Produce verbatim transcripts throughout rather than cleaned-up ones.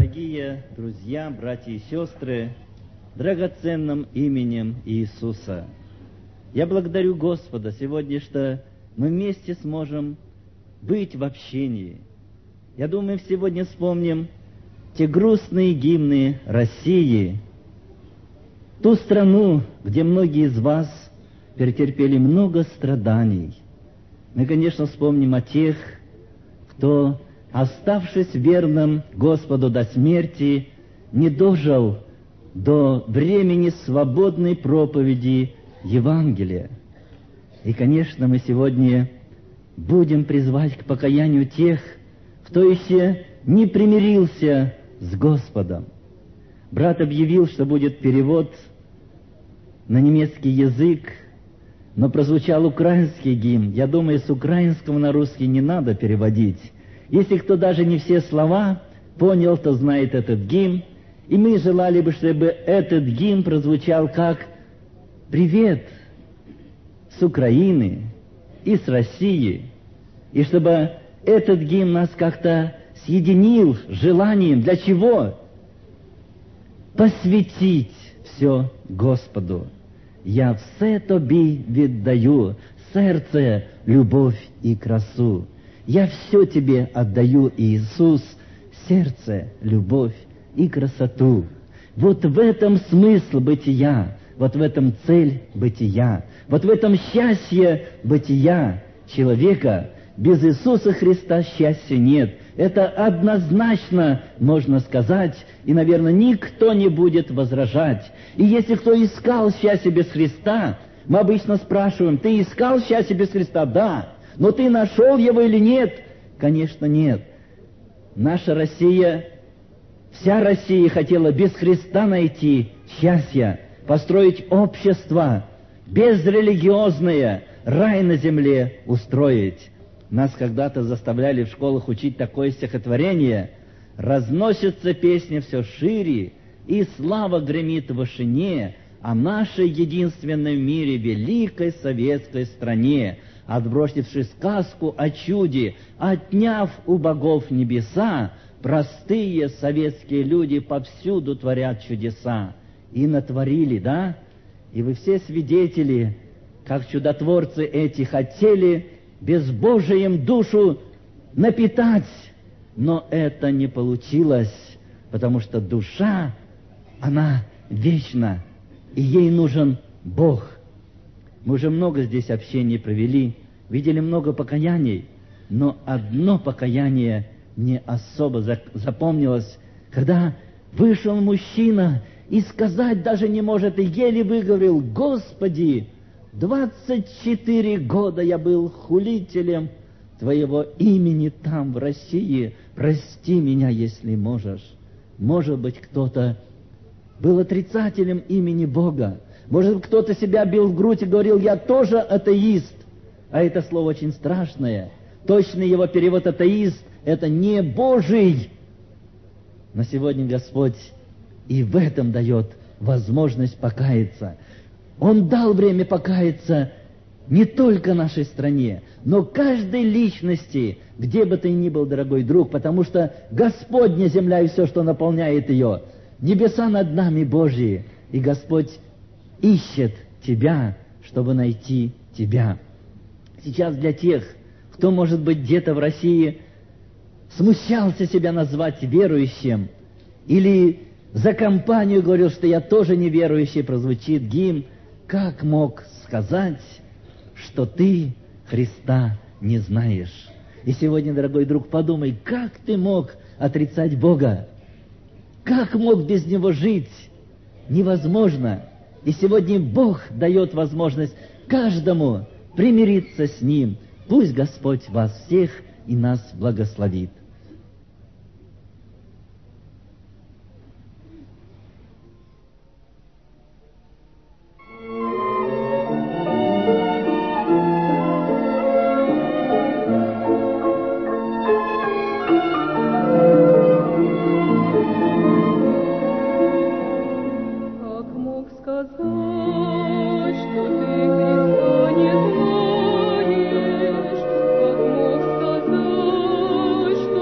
Дорогие друзья, братья и сестры, драгоценным именем Иисуса, я благодарю Господа сегодня, что мы вместе сможем быть в общении. Я думаю, сегодня вспомним те грустные гимны России, ту страну, где многие из вас перетерпели много страданий. Мы, конечно, вспомним о тех, кто, оставшись верным Господу до смерти, не дожил до времени свободной проповеди Евангелия. И, конечно, мы сегодня будем призывать к покаянию тех, кто еще не примирился с Господом. Брат объявил, что будет перевод на немецкий язык, но прозвучал украинский гимн. Я думаю, с украинского на русский не надо переводить. Если кто даже не все слова понял, то знает этот гимн. И мы желали бы, чтобы этот гимн прозвучал как «Привет с Украины и с России». И чтобы этот гимн нас как-то съединил желанием. Для чего? Посвятить все Господу. «Я все тобі віддаю, сердце, любовь и красу». Я все тебе отдаю, Иисус, сердце, любовь и красоту. Вот в этом смысл бытия, вот в этом цель бытия, вот в этом счастье бытия человека. Без Иисуса Христа счастья нет. Это однозначно можно сказать, и, наверное, никто не будет возражать. И если кто искал счастье без Христа, мы обычно спрашиваем: ты искал счастье без Христа? Да. Но ты нашел его или нет? Конечно, нет. Наша Россия, вся Россия хотела без Христа найти счастье, построить общество безрелигиозное, рай на земле устроить. Нас когда-то заставляли в школах учить такое стихотворение: «Разносится песня все шире, и слава гремит в вышине о нашей единственной в мире великой советской стране, отбросивши сказку о чуде, отняв у богов небеса, простые советские люди повсюду творят чудеса». И натворили, да? И вы все свидетели, как чудотворцы эти хотели безбожием душу напитать, но это не получилось, потому что душа, она вечна, и ей нужен Бог. Мы уже много здесь общений провели, видели много покаяний, но одно покаяние мне особо запомнилось, когда вышел мужчина и сказать даже не может, и еле выговорил: «Господи, двадцать четыре года я был хулителем Твоего имени там, в России, прости меня, если можешь». Может быть, кто-то был отрицателем имени Бога. Может, кто-то себя бил в грудь и говорил: «Я тоже атеист». А это слово очень страшное. Точный его перевод «атеист» — это не Божий. Но сегодня Господь и в этом дает возможность покаяться. Он дал время покаяться не только нашей стране, но каждой личности, где бы ты ни был, дорогой друг, потому что Господня земля и все, что наполняет ее, небеса над нами Божьи, и Господь ищет тебя, чтобы найти тебя. Сейчас для тех, кто, может быть, где-то в России смущался себя назвать верующим, или за компанию говорил, что я тоже неверующий, прозвучит гимн: «Как мог сказать, что ты Христа не знаешь?» И сегодня, дорогой друг, подумай, как ты мог отрицать Бога? Как мог без Него жить? Невозможно. И сегодня Бог дает возможность каждому примириться с Ним. Пусть Господь вас всех и нас благословит. Что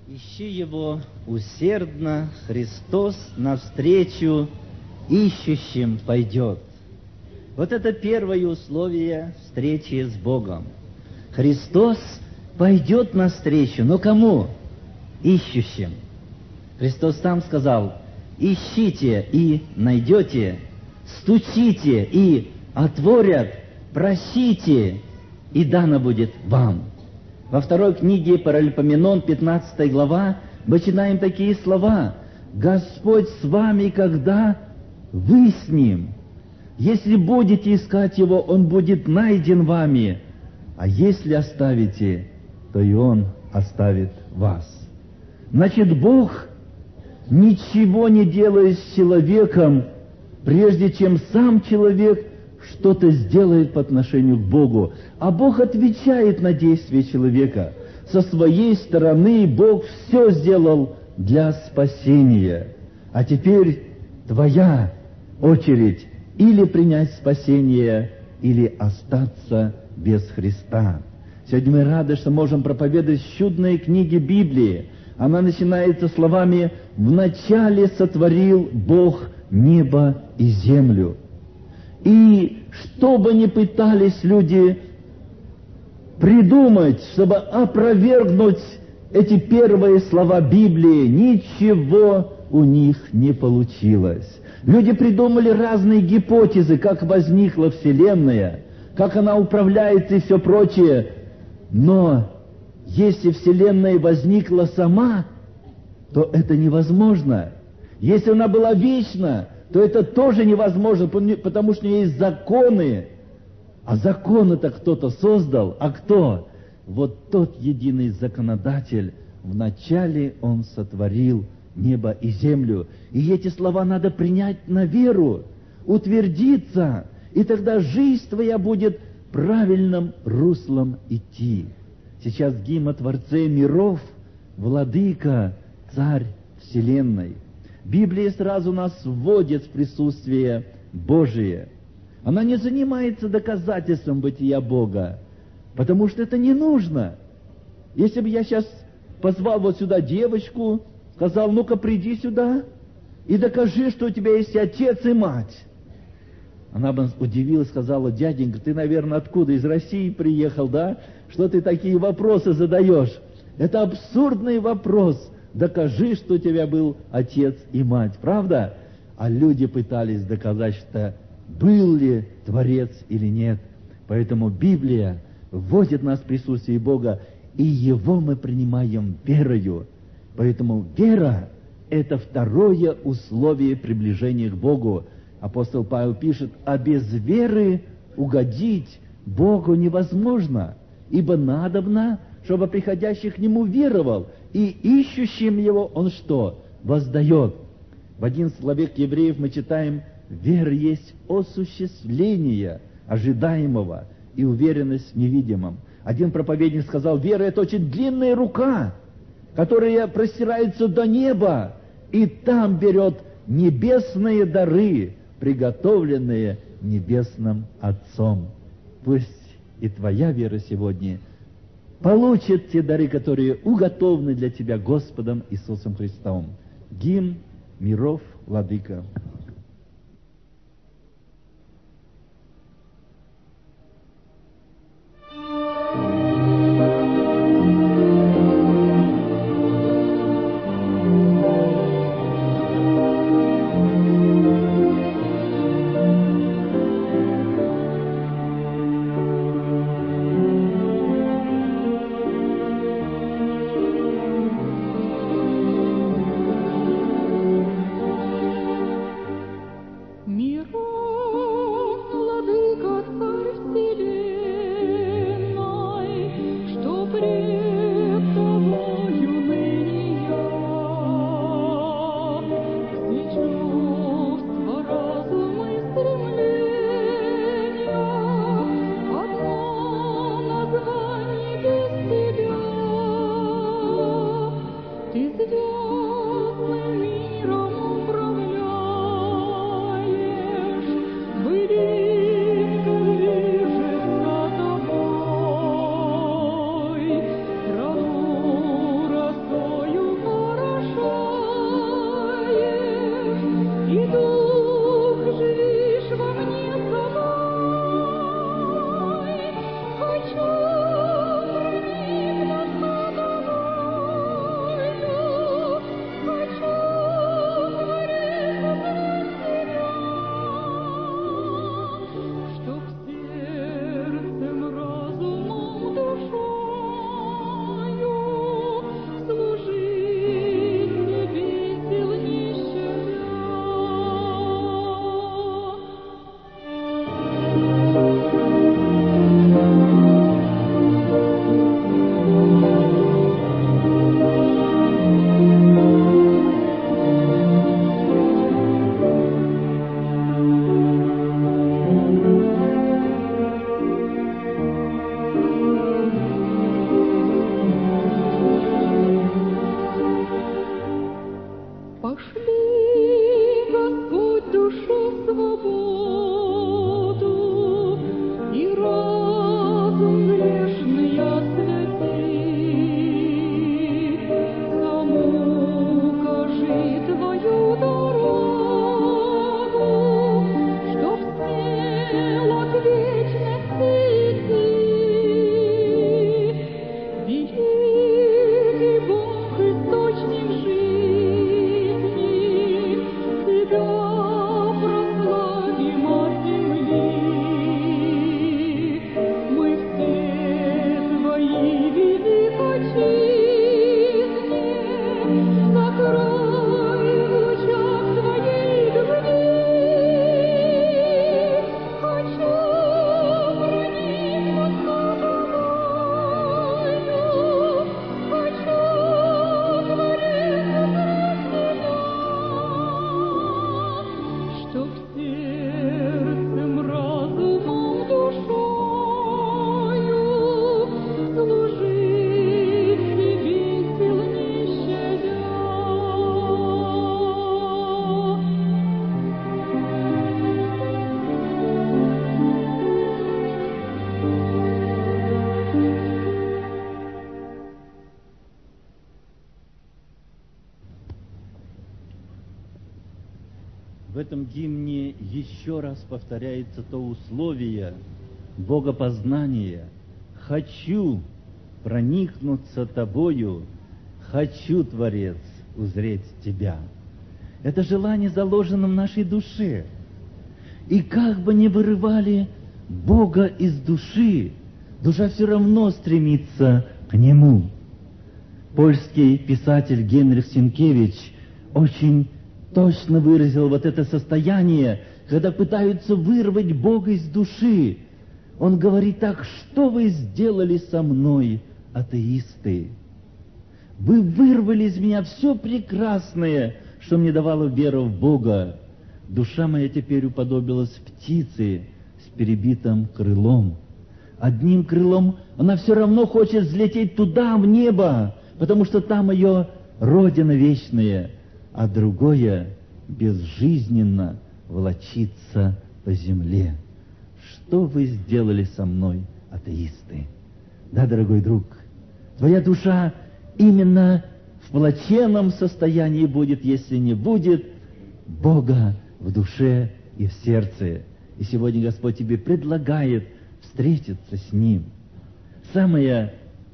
Ищи Его усердно, Христос навстречу ищущим пойдет. Вот это первое условие встречи с Богом. Христос пойдет навстречу, но кому? Ищущим. Христос сам сказал: ищите и найдете, стучите и отворят, просите, и дано будет вам. Во второй книге Паралипоменон, пятнадцатая глава, мы читаем такие слова: «Господь с вами, когда вы с Ним. Если будете искать Его, Он будет найден вами, а если оставите, то и Он оставит вас». Значит, Бог ничего не делает с человеком, прежде чем сам человек что-то сделает по отношению к Богу. А Бог отвечает на действия человека. Со своей стороны Бог все сделал для спасения. А теперь твоя очередь или принять спасение, или остаться без Христа. Сегодня мы рады, что можем проповедовать чудные книги Библии. Она начинается словами: «Вначале сотворил Бог небо и землю». И что бы ни пытались люди придумать, чтобы опровергнуть эти первые слова Библии, ничего у них не получилось. Люди придумали разные гипотезы, как возникла Вселенная, как она управляется и все прочее. Но если Вселенная возникла сама, то это невозможно. Если она была вечна, то это тоже невозможно, потому что у нее есть законы. А законы-то кто-то создал. А кто? Вот тот единый законодатель. Вначале Он сотворил небо и землю. И эти слова надо принять на веру, утвердиться, и тогда жизнь твоя будет правильным руслом идти. Сейчас гимн о Творце миров, Владыка, Царь Вселенной. Библия сразу нас вводит в присутствие Божие. Она не занимается доказательством бытия Бога, потому что это не нужно. Если бы я сейчас позвал вот сюда девочку, сказал: ну-ка приди сюда и докажи, что у тебя есть отец и мать. Она бы удивилась, сказала: дяденька, ты, наверное, откуда? Из России приехал, да? Что ты такие вопросы задаешь? Это абсурдный вопрос. Докажи, что у тебя был отец и мать. Правда? А люди пытались доказать, что был ли Творец или нет. Поэтому Библия вводит нас в присутствие Бога, и Его мы принимаем верою. Поэтому вера – это второе условие приближения к Богу. Апостол Павел пишет: а без веры угодить Богу невозможно, ибо надобно, чтобы приходящий к Нему веровал, и ищущим Его Он что? Воздает. В одиннадцатой главе к Евреев мы читаем: вера есть осуществление ожидаемого и уверенность в невидимом. Один проповедник сказал: вера – это очень длинная рука, которая простирается до неба, и там берет небесные дары, приготовленные Небесным Отцом. Пусть и твоя вера сегодня получит те дары, которые уготованы для тебя Господом Иисусом Христом. Гимн миров, Владыка. этом гимне еще раз повторяется то условие богопознания. «Хочу проникнуться тобою, хочу, Творец, узреть тебя». Это желание заложено в нашей душе. И как бы ни вырывали Бога из души, душа все равно стремится к Нему. Польский писатель Генрих Сенкевич очень точно выразил вот это состояние, когда пытаются вырвать Бога из души. Он говорит так: что вы сделали со мной, атеисты? Вы вырвали из меня все прекрасное, что мне давало веру в Бога. Душа моя теперь уподобилась птице с перебитым крылом. Одним крылом она все равно хочет взлететь туда, в небо, потому что там ее родина вечная, а другое безжизненно волочится по земле. Что вы сделали со мной, атеисты? Да, дорогой друг, твоя душа именно в плачевном состоянии будет, если не будет Бога в душе и в сердце. И сегодня Господь тебе предлагает встретиться с Ним. Самое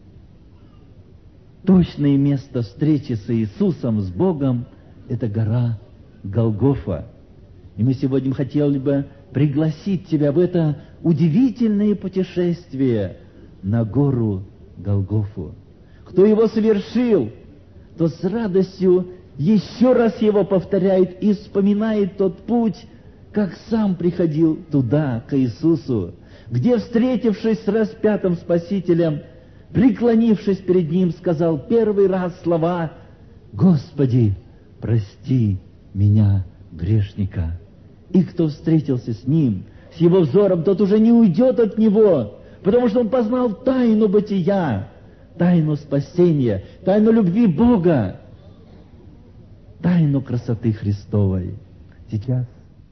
точное место встречи с Иисусом, с Богом, это гора Голгофа. И мы сегодня хотели бы пригласить тебя в это удивительное путешествие на гору Голгофу. Кто его совершил, то с радостью еще раз его повторяет и вспоминает тот путь, как сам приходил туда, к Иисусу, где, встретившись с распятым Спасителем, преклонившись перед Ним, сказал первый раз слова: «Господи, прости меня, грешника». И кто встретился с Ним, с Его взором, тот уже не уйдет от Него, потому что он познал тайну бытия, тайну спасения, тайну любви Бога, тайну красоты Христовой. Сейчас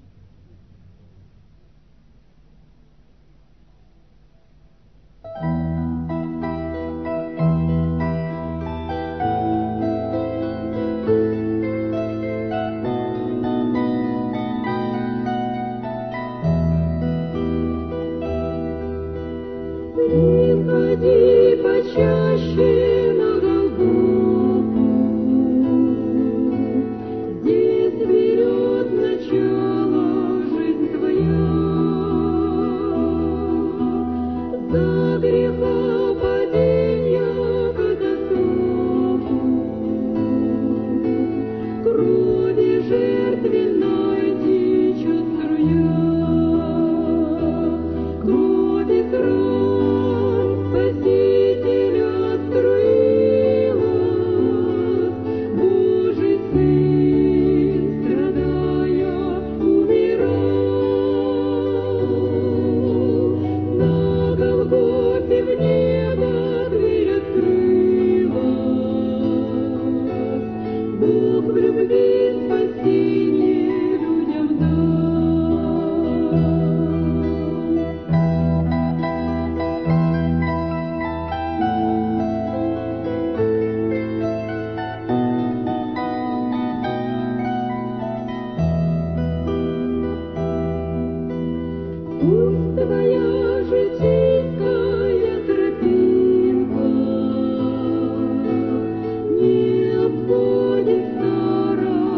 приходи почаще на Голгофу, здесь берет начало жизнь твоя. За греха паденья катастрофу, крови жертвенной течет струя, крови ран Спасителя струилась, Божий Сын, страдая, умирал. На Голгофе в небо дверь открылась, Бог в любви спасение людям дал. Пусть твоя житейская тропинка не обходит старого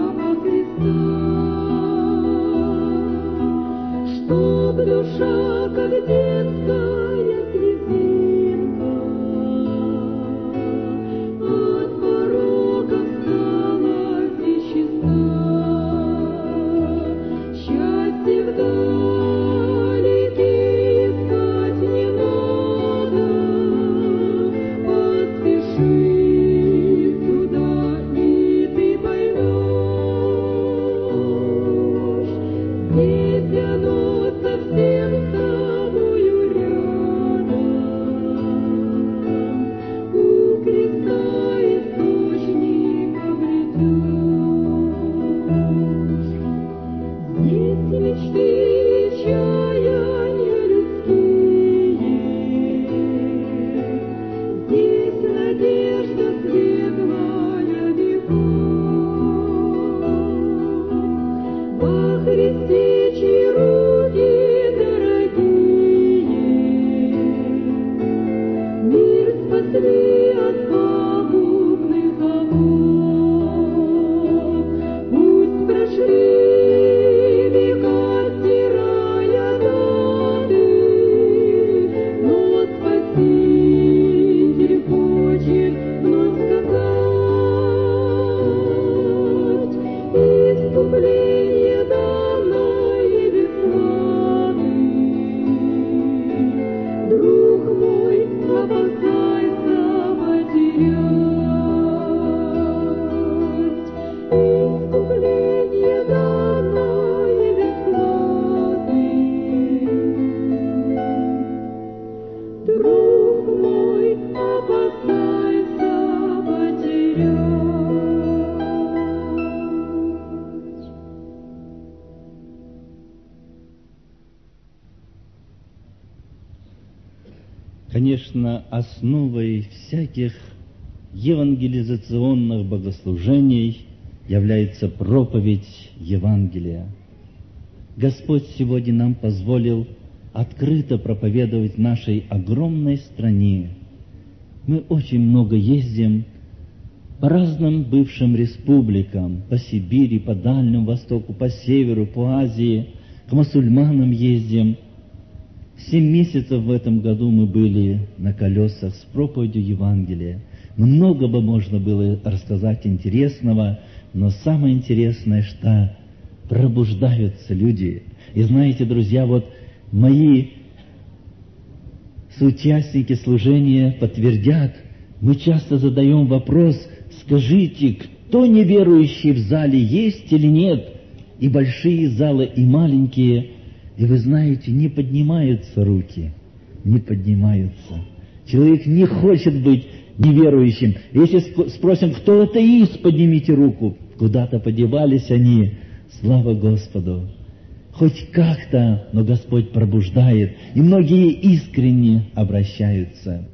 Конечно, основой всяких евангелизационных богослужений является проповедь Евангелия. Господь сегодня нам позволил открыто проповедовать в нашей огромной стране. Мы очень много ездим по разным бывшим республикам, по Сибири, по Дальнему Востоку, по Северу, по Азии, к мусульманам ездим. Семь месяцев в этом году мы были на колесах с проповедью Евангелия. Много бы можно было рассказать интересного, но самое интересное, что пробуждаются люди. И знаете, друзья, вот мои соучастники служения подтвердят, мы часто задаем вопрос: скажите, кто неверующий в зале есть или нет? И большие залы, и маленькие. И вы знаете, не поднимаются руки, не поднимаются. Человек не хочет быть неверующим. Если спросим, кто атеист, поднимите руку. Куда-то подевались они. Слава Господу! Хоть как-то, но Господь пробуждает, и многие искренне обращаются.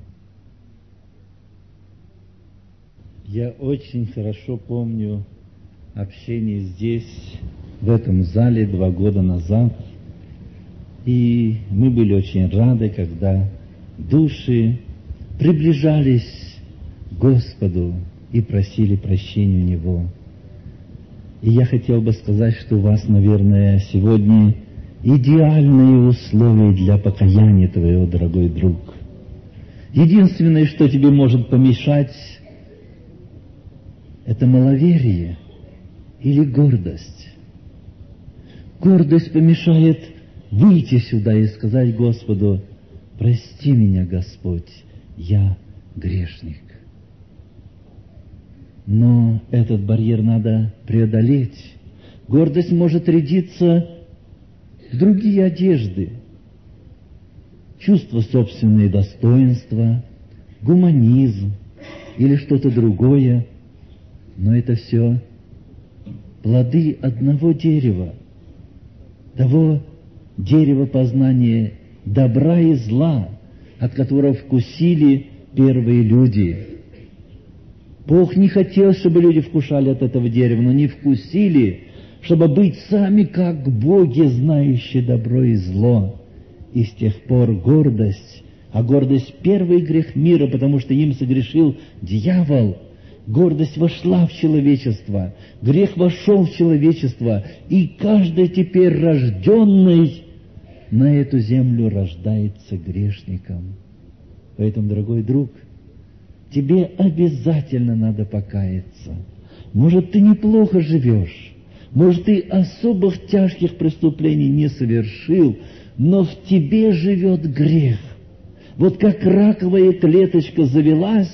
Я очень хорошо помню общение здесь, в этом зале, два года назад. И мы были очень рады, когда души приближались к Господу и просили прощения у Него. И я хотел бы сказать, что у вас, наверное, сегодня идеальные условия для покаяния твоего, дорогой друг. Единственное, что тебе может помешать, это маловерие или гордость. Гордость помешает выйти сюда и сказать Господу: прости меня, Господь, я грешник. Но этот барьер надо преодолеть. Гордость может рядиться в другие одежды. Чувство собственного достоинства, гуманизм или что-то другое. Но это все плоды одного дерева, того дерева познания добра и зла, от которого вкусили первые люди. Бог не хотел, чтобы люди вкушали от этого дерева, но не вкусили, чтобы быть сами как боги, знающие добро и зло. И с тех пор гордость, а гордость — первый грех мира, потому что им согрешил дьявол. Гордость вошла в человечество, грех вошел в человечество, и каждый теперь рожденный на эту землю рождается грешником. Поэтому, дорогой друг, тебе обязательно надо покаяться. Может, ты неплохо живешь, может, ты особых тяжких преступлений не совершил, но в тебе живет грех. Вот как раковая клеточка завелась,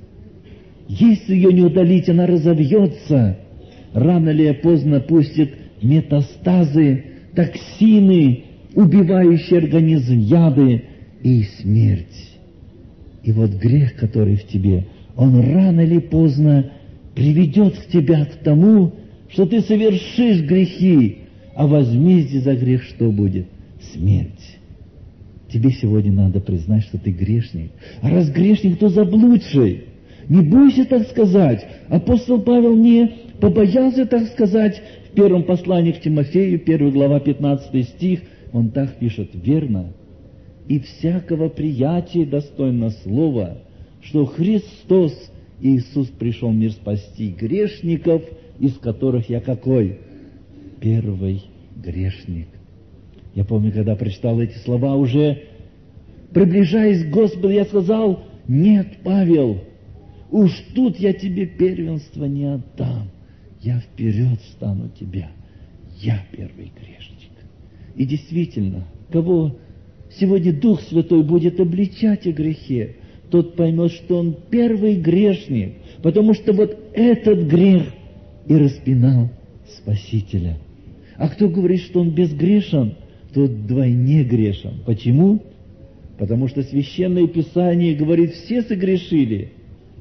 если ее не удалить, она разовьется, рано или поздно пустит метастазы, токсины, убивающие организм, яды и смерть. И вот грех, который в тебе, он рано или поздно приведет к тебя к тому, что ты совершишь грехи, а возмездие за грех что будет? Смерть. Тебе сегодня надо признать, что ты грешник. А раз грешник, то заблудший. Не бойся так сказать. Апостол Павел не побоялся так сказать в первом послании к Тимофею, первая глава, пятнадцатый стих. Он так пишет: верно, и всякого приятия достойно слова, что Христос Иисус пришел в мир спасти грешников, из которых я какой? Первый грешник. Я помню, когда прочитал эти слова, уже приближаясь к Господу, я сказал: нет, Павел, уж тут я тебе первенство не отдам. Я вперед встану тебя. Я первый грешник. И действительно, кого сегодня Дух Святой будет обличать о грехе, тот поймет, что он первый грешник, потому что вот этот грех и распинал Спасителя. А кто говорит, что он безгрешен, тот вдвойне грешен. Почему? Потому что Священное Писание говорит: все согрешили.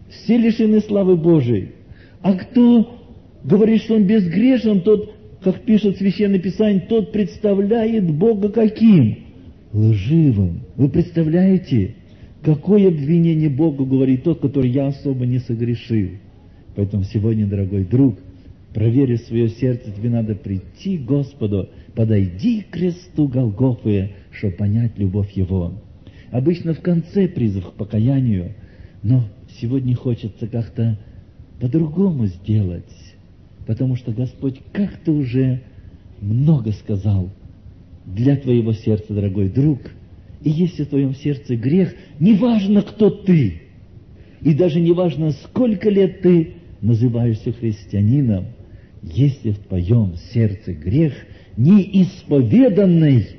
Все лишены славы Божией. А кто говорит, что он безгрешен, тот, как пишет Священное Писание, тот представляет Бога каким? Лживым. Вы представляете, какое обвинение Богу говорит тот, который я особо не согрешил? Поэтому сегодня, дорогой друг, проверив свое сердце, тебе надо прийти к Господу, подойди к кресту Голгофы, чтобы понять любовь Его. Обычно в конце призыв к покаянию, но сегодня хочется как-то по-другому сделать, потому что Господь как-то уже много сказал для твоего сердца, дорогой друг. И если в твоем сердце грех, неважно, кто ты, и даже неважно, сколько лет ты называешься христианином, если в твоем сердце грех неисповеданный,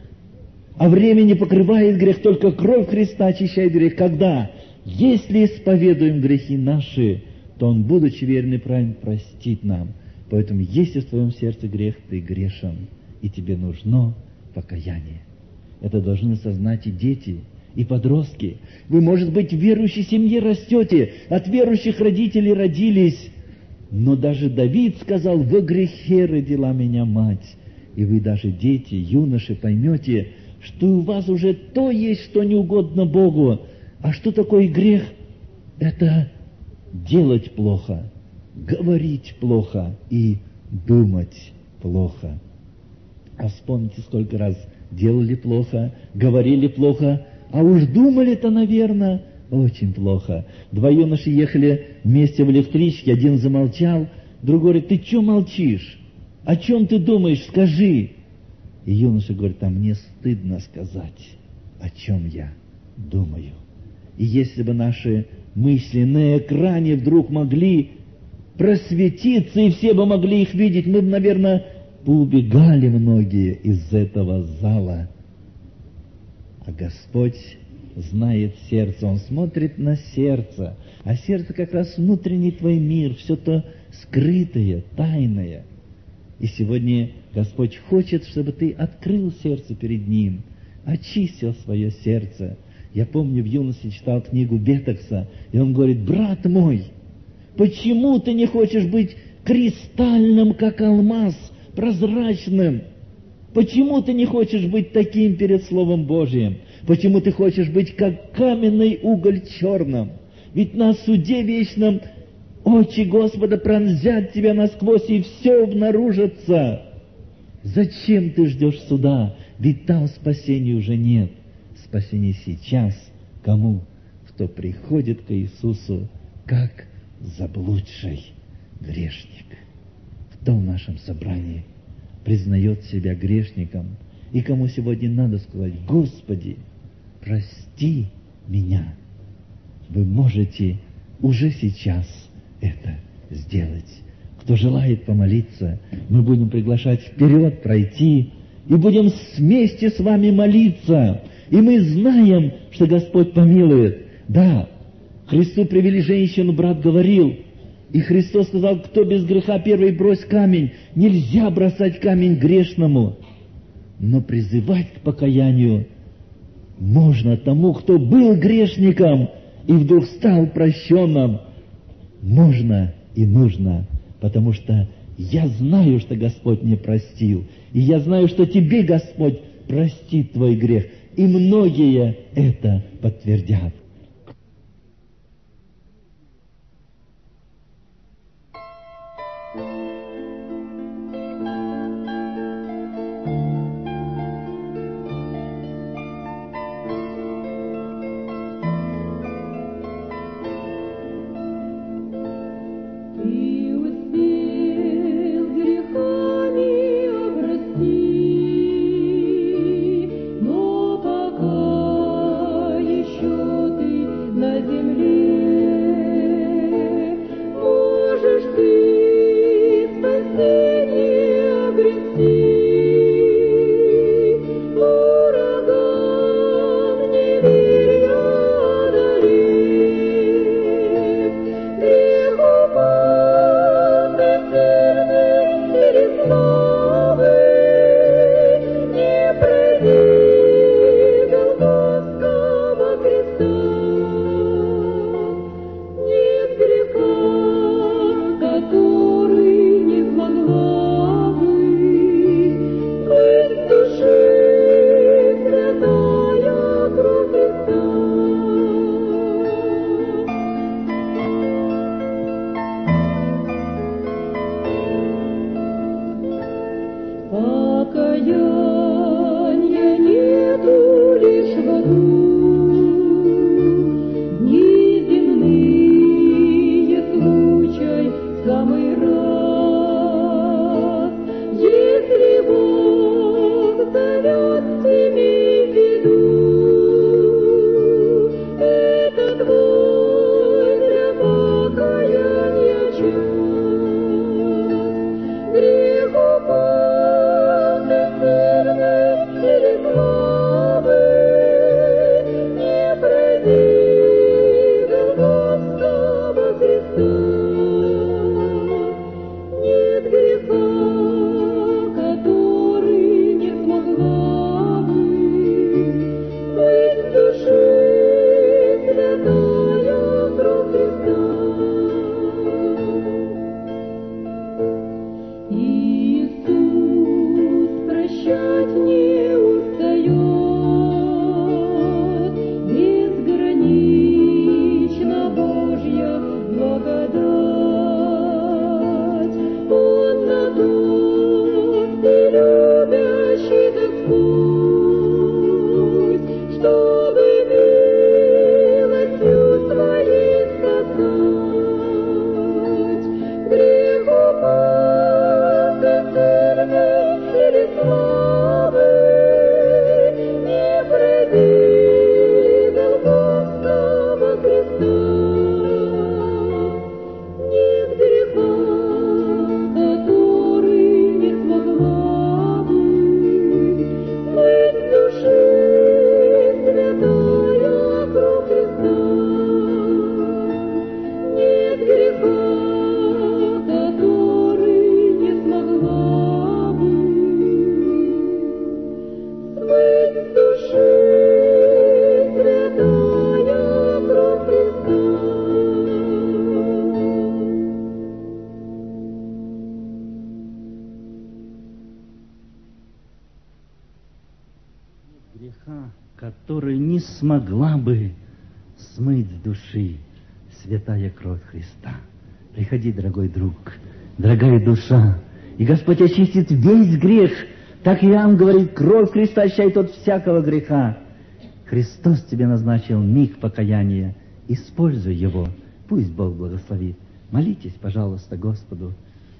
а время не покрывает грех, только кровь Христа очищает грех. Когда? Если исповедуем грехи наши, то Он, будучи верен и праведен, простит нам. Поэтому, если в твоем сердце грех, ты грешен, и тебе нужно покаяние. Это должны осознать и дети, и подростки. Вы, может быть, в верующей семье растете, от верующих родителей родились, но даже Давид сказал: «Во грехе родила меня мать». И вы даже, дети, юноши, поймете, что у вас уже то есть, что не угодно Богу. А что такое грех? Это делать плохо, говорить плохо и думать плохо. А вспомните, сколько раз делали плохо, говорили плохо, а уж думали-то, наверное, очень плохо. Два юноши ехали вместе в электричке, один замолчал, другой говорит: «Ты что молчишь? О чем ты думаешь? Скажи». И юноша говорит: «А мне стыдно сказать, о чем я думаю». И если бы наши мысли на экране вдруг могли просветиться, и все бы могли их видеть, мы бы, наверное, поубегали многие из этого зала. А Господь знает сердце, Он смотрит на сердце, а сердце как раз внутренний твой мир, все то скрытое, тайное. И сегодня Господь хочет, чтобы ты открыл сердце перед Ним, очистил свое сердце. Я помню, в юности читал книгу Бетекса, и он говорит: «Брат мой, почему ты не хочешь быть кристальным, как алмаз, прозрачным? Почему ты не хочешь быть таким перед Словом Божиим? Почему ты хочешь быть как каменный уголь черным? Ведь на суде вечном очи Господа пронзят тебя насквозь, и все обнаружится. Зачем ты ждешь суда? Ведь там спасения уже нет. Спасение сейчас кому? Кто приходит к Иисусу как заблудший грешник». Кто в нашем собрании признает себя грешником, и кому сегодня надо сказать: «Господи, прости меня»? Вы можете уже сейчас это сделать. Кто желает помолиться, мы будем приглашать вперед пройти, и будем вместе с вами молиться. И мы знаем, что Господь помилует. Да, к Христу привели женщину, брат говорил, и Христос сказал: «Кто без греха, первый брось камень». Нельзя бросать камень грешному, но призывать к покаянию можно тому, кто был грешником и вдруг стал прощенным. Можно и нужно, потому что я знаю, что Господь мне простил, и я знаю, что тебе Господь простит твой грех, и многие это подтвердят. Ты успел грехами обрасти, но пока еще ты на земле, можешь ты которую не смогла бы смыть с души святая кровь Христа. Приходи, дорогой друг, дорогая душа, и Господь очистит весь грех. Так Иоанн говорит, кровь Христа очищает от всякого греха. Христос тебе назначил миг покаяния. Используй его. Пусть Бог благословит. Молитесь, пожалуйста, Господу.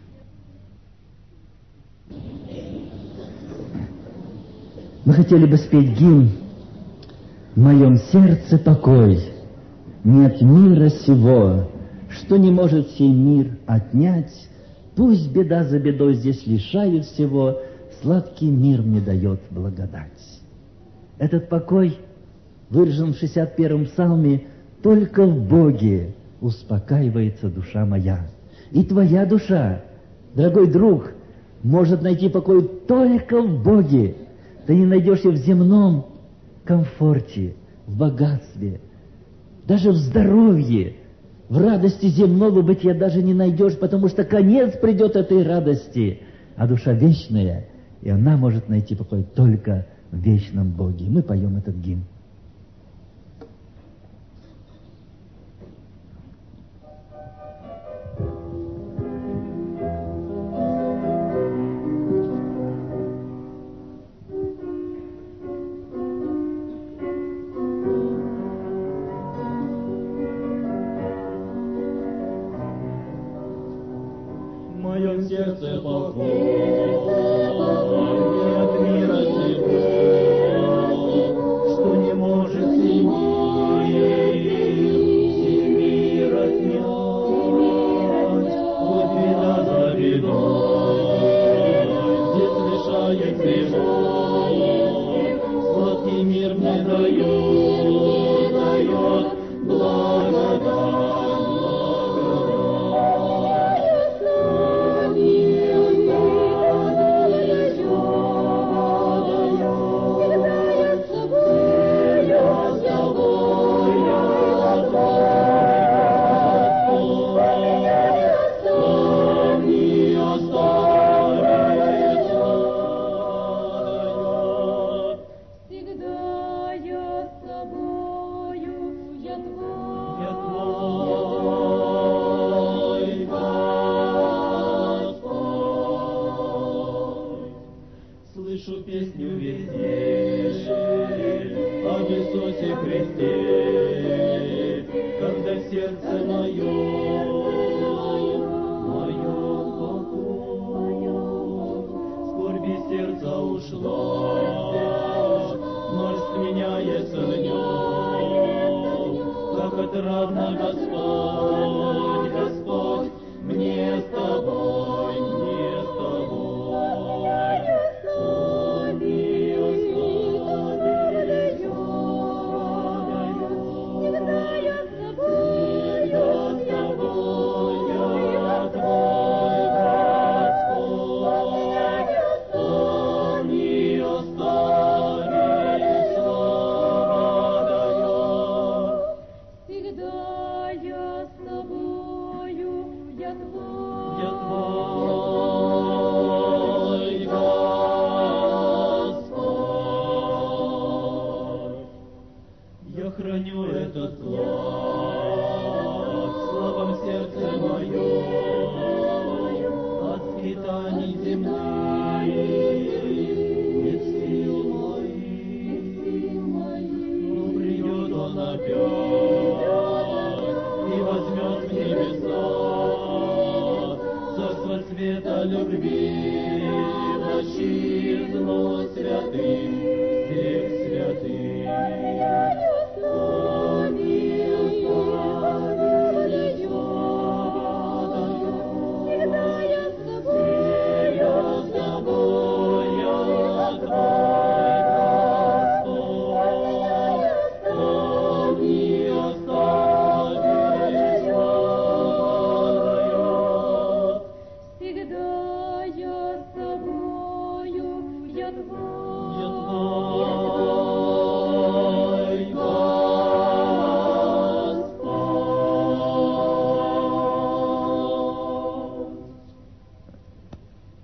Мы хотели бы спеть гимн «В моем сердце покой, нет мира сего, что не может сей мир отнять. Пусть беда за бедой здесь лишает всего, сладкий мир мне дает благодать». Этот покой выражен в шестьдесят первом псалме: «Только в Боге успокаивается душа моя». И твоя душа, дорогой друг, может найти покой только в Боге. Ты не найдешь его в земном комфорте, в богатстве, даже в здоровье, в радости земного бытия даже не найдешь, потому что конец придет этой радости, а душа вечная, и она может найти покой только в вечном Боге. Мы поем этот гимн. Сердце покой, от мира сего, что не может сей мир отнять. Вот беда за бедой, здесь лишает всего, сладкий мир мне дает, дает благодать.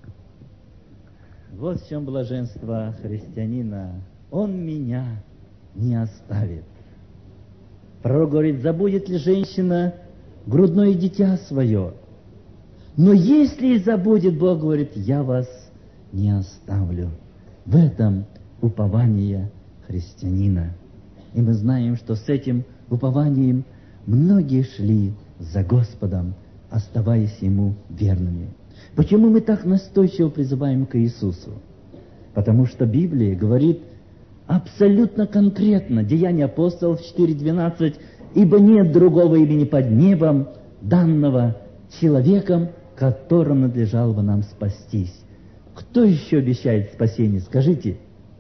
Вот в чем блаженство христианина. Он меня не оставит. Пророк говорит, забудет ли женщина грудное дитя свое? Но если и забудет, Бог говорит, я вас не оставлю. В этом упование христианина. И мы знаем, что с этим упованием многие шли за Господом, оставаясь Ему верными. Почему мы так настойчиво призываем к Иисусу? Потому что Библия говорит абсолютно конкретно, Деяния апостолов четыре двенадцать, «Ибо нет другого имени под небом, данного человеком, которым надлежало бы нам спастись». Кто еще обещает спасение? Скажите.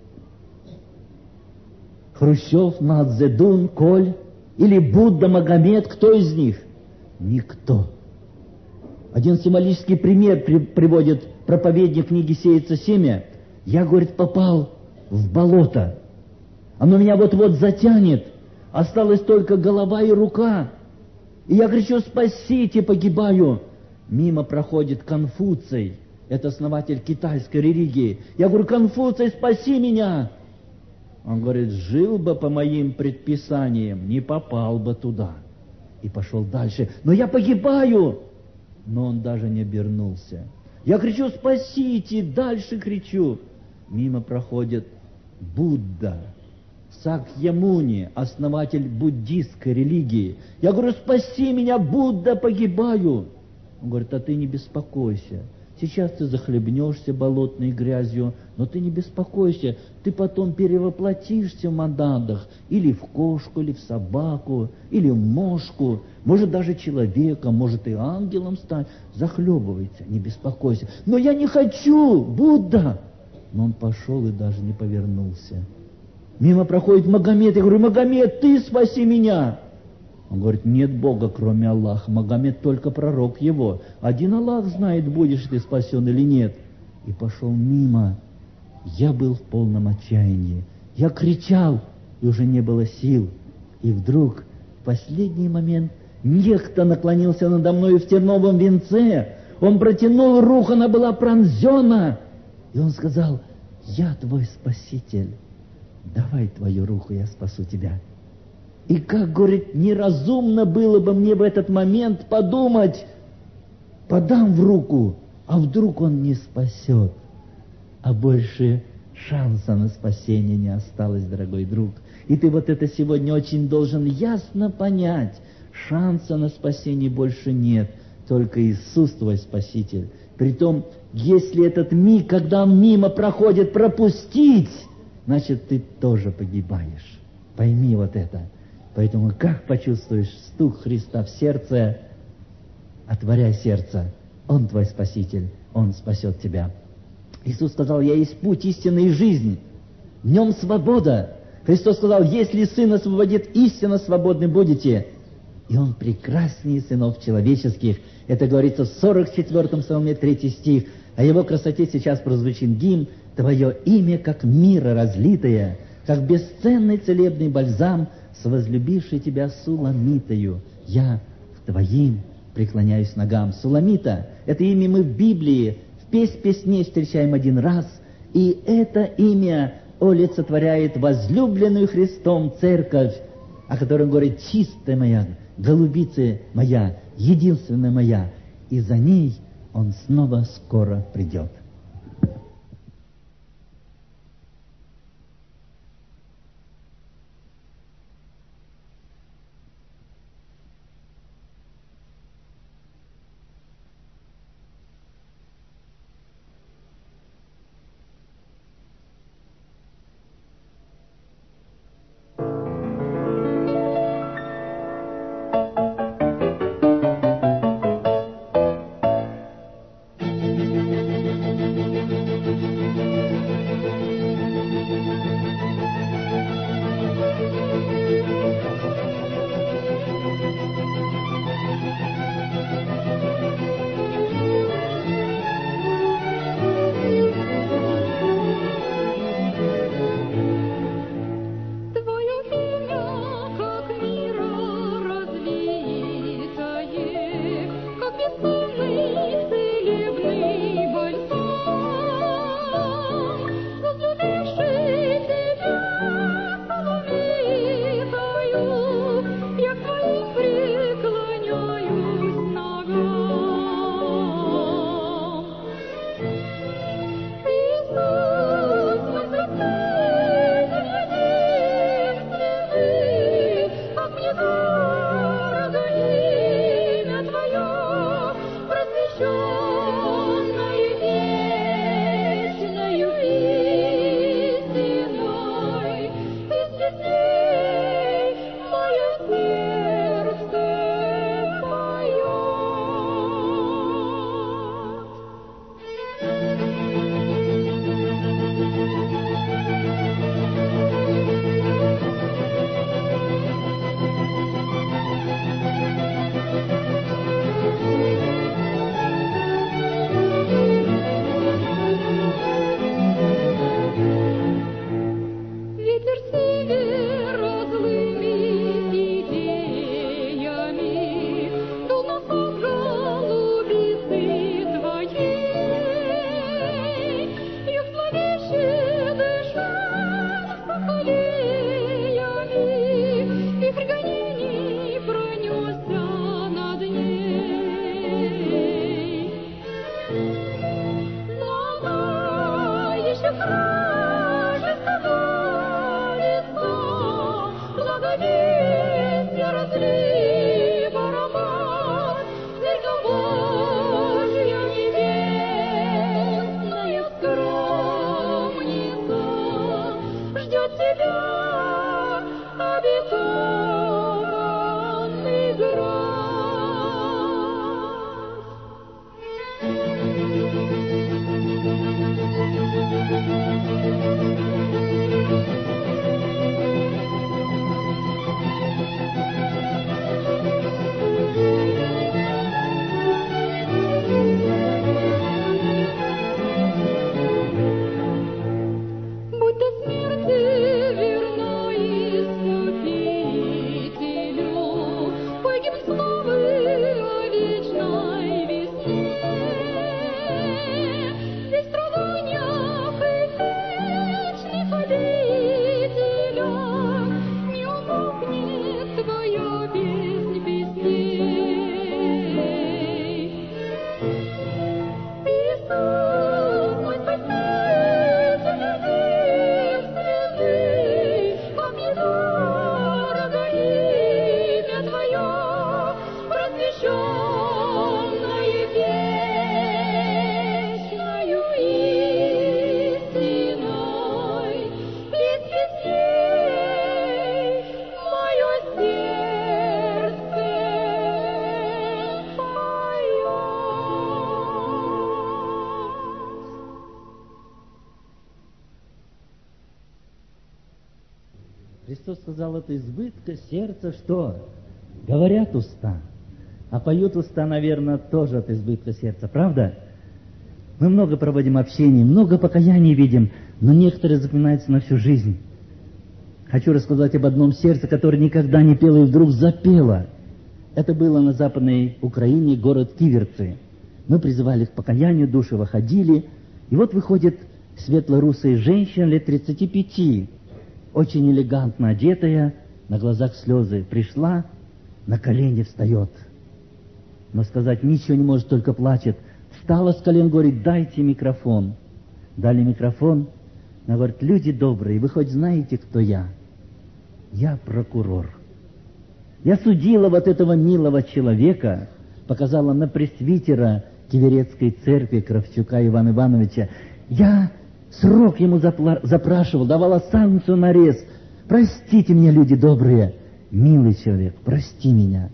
Хрущев, Мадзедун, Коль или Будда, Магомед? Кто из них? Никто. Один символический пример при, приводит проповедник книги «Сеется семя». Я, говорит, попал в болото. Оно меня вот-вот затянет. Осталась только голова и рука. И я кричу: спасите, погибаю. Мимо проходит Конфуций. Это основатель китайской религии. Я говорю: Конфуций, спаси меня. Он говорит: жил бы по моим предписаниям, не попал бы туда. И пошел дальше. Но я погибаю. Но он даже не обернулся. Я кричу: спасите, дальше кричу. Мимо проходит Будда, Сакьямуни, основатель буддистской религии. Я говорю: спаси меня, Будда, погибаю. Он говорит: а ты не беспокойся. Сейчас ты захлебнешься болотной грязью, но ты не беспокойся. Ты потом перевоплотишься в монадах, или в кошку, или в собаку, или в мошку, может даже человеком, может и ангелом стать. Захлебывайся, не беспокойся. Но я не хочу, Будда. Но он пошел и даже не повернулся. Мимо проходит Магомед. Я говорю: Магомед, ты спаси меня. Он говорит: нет Бога, кроме Аллаха. Магомед только пророк его. Один Аллах знает, будешь ты спасен или нет. И пошел мимо. Я был в полном отчаянии. Я кричал, и уже не было сил. И вдруг, в последний момент, некто наклонился надо мной в терновом венце. Он протянул руку, она была пронзена. И он сказал: я твой спаситель. Давай твою руку, я спасу тебя. И как, говорит, неразумно было бы мне в этот момент подумать: подам в руку, а вдруг он не спасет. А больше шанса на спасение не осталось, дорогой друг. И ты вот это сегодня очень должен ясно понять. Шанса на спасение больше нет, только Иисус твой Спаситель. Притом, если этот миг, когда он мимо проходит, пропустить, значит, ты тоже погибаешь. Пойми вот это. Поэтому как почувствуешь стук Христа в сердце, отворяй сердце. Он твой Спаситель, Он спасет тебя. Иисус сказал: я есть путь, истина и жизнь. В нем свобода. Христос сказал: если Сын освободит, истинно свободны будете. И Он прекраснее сынов человеческих. Это говорится в сорок четвёртом псалме, третий стих. О Его красоте сейчас прозвучит гимн: Твое имя, как мира разлитое, как бесценный целебный бальзам, с возлюбившей Тебя Суламитою. Я в Твоим преклоняюсь ногам. Суламита — это имя мы в Библии, в песнь песней встречаем один раз. И это имя олицетворяет возлюбленную Христом церковь, о которой говорит: чистая моя, голубица моя, единственная моя. И за ней Он снова скоро придет. Иисус, мой Спаситель, истинный, как недорого имя Твое, просвещенное вечною истиной. Без песней мое сердце поет. Христос сказал, это избытка сердца, что? Говорят уста. А поют уста, наверное, тоже от избытка сердца. Правда? Мы много проводим общения, много покаяний видим, но некоторые запоминаются на всю жизнь. Хочу рассказать об одном сердце, которое никогда не пело и вдруг запело. Это было на Западной Украине, город Киверцы. Мы призывали к покаянию, души выходили. И вот выходит светлорусая женщина лет тридцати пяти, очень элегантно одетая, на глазах слезы. Пришла, на колени встает. Но сказать ничего не может, только плачет. Встала с колен, говорит, дайте микрофон. Дали микрофон. Она говорит, люди добрые, вы хоть знаете, кто я? Я прокурор. Я судила вот этого милого человека, показала на пресвитера Киверецкой церкви Кравчука Ивана Ивановича. Я срок ему запла- запрашивал, давала санкцию на арест. Простите меня, люди добрые. Милый человек, прости меня.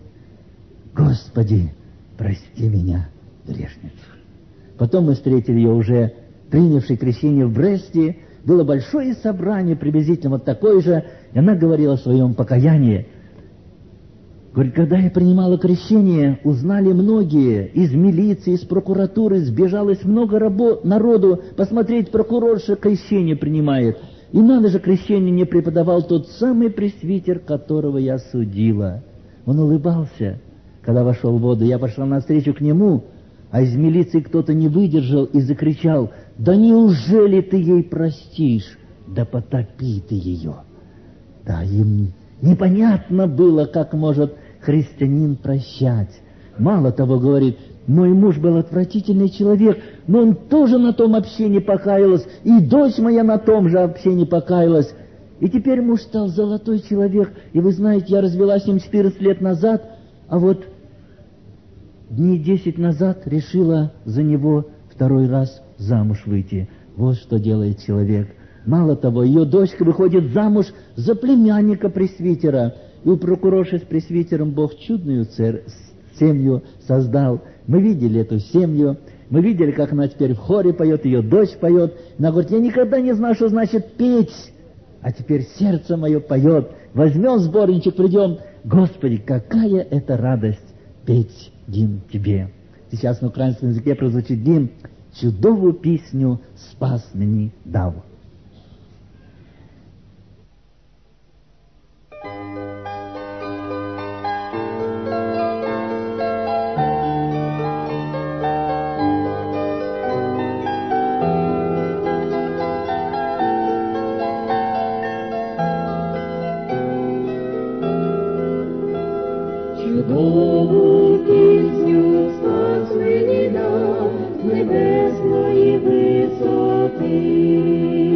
Господи, прости меня, грешницу. Потом мы встретили ее уже принявшей крещение в Бресте. Было большое собрание, приблизительно вот такое же, и она говорила о своем покаянии. Говорит, когда я принимала крещение, узнали многие из милиции, из прокуратуры, сбежалось много рабо- народу посмотреть, прокурорша крещение принимает. И надо же, крещение не преподавал тот самый пресвитер, которого я судила. Он улыбался, когда вошел в воду. Я пошла навстречу к нему, а из милиции кто-то не выдержал и закричал, «Да неужели ты ей простишь? Да потопи ты ее!» Да, им непонятно было, как может христианин прощать. Мало того, говорит, мой муж был отвратительный человек, но он тоже на том общении покаялась, и дочь моя на том же общении покаялась. И теперь муж стал золотой человек, и вы знаете, я развелась с ним четырнадцать лет назад, а вот дней десять назад решила за него второй раз замуж выйти. Вот что делает человек. Мало того, ее дочка выходит замуж за племянника пресвитера. И у прокурорши с пресвитером Бог чудную цер... семью создал. Мы видели эту семью. Мы видели, как она теперь в хоре поет, ее дочь поет. Она говорит, я никогда не знала, что значит петь. А теперь сердце мое поет. Возьмем сборничек, придем. Господи, какая это радость петь гимн Тебе. Сейчас на украинском языке прозвучит гимн «Чудову песню спас мені дав». Чудову пісню спас мені дав з небесної висоти.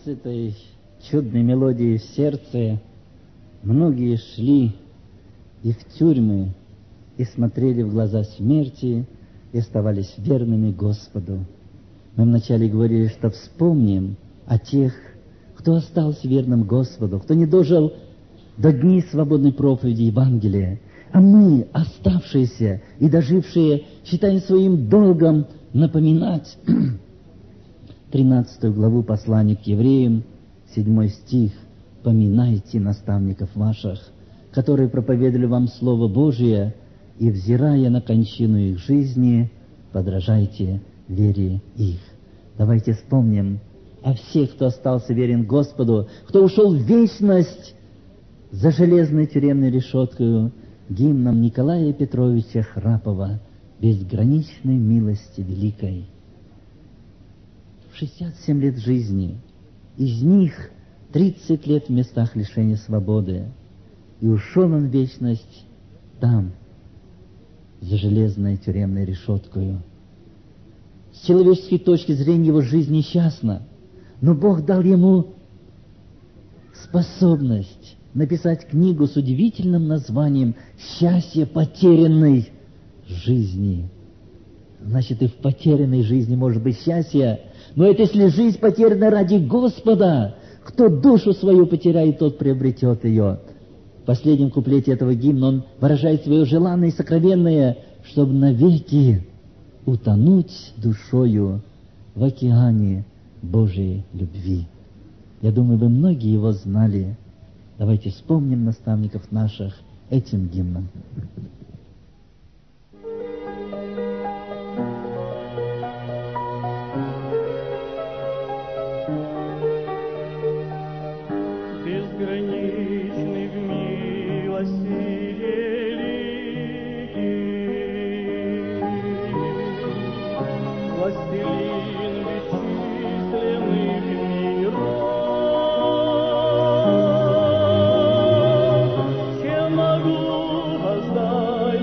с этой чудной мелодией в сердце многие шли и в тюрьмы, и смотрели в глаза смерти, и оставались верными Господу. Мы вначале говорили, что вспомним о тех, кто остался верным Господу, кто не дожил до дней свободной проповеди Евангелия. А мы, оставшиеся и дожившие, считаем своим долгом напоминать тринадцатую главу послания к евреям, седьмой стих. «Поминайте наставников ваших, которые проповедовали вам Слово Божие, и, взирая на кончину их жизни, подражайте вере их». Давайте вспомним о всех, кто остался верен Господу, кто ушел в вечность за железной тюремной решеткой, гимном Николая Петровича Храпова «Безграничной милости великой». шестьдесят семь лет жизни, из них тридцать лет в местах лишения свободы, и ушел он в вечность там, за железной тюремной решеткою. С человеческой точки зрения его жизнь несчастна, но Бог дал ему способность написать книгу с удивительным названием «Счастье потерянной жизни». Значит, и в потерянной жизни может быть счастье, но это если жизнь потеряна ради Господа. Кто душу свою потеряет, тот приобретет ее. В последнем куплете этого гимна он выражает свое желанное и сокровенное, чтобы навеки утонуть душою в океане Божией любви. Я думаю, вы многие его знали. Давайте вспомним наставников наших этим гимном. Безграничный в милости великий, властелин бесчисленных миров, чем могу воздать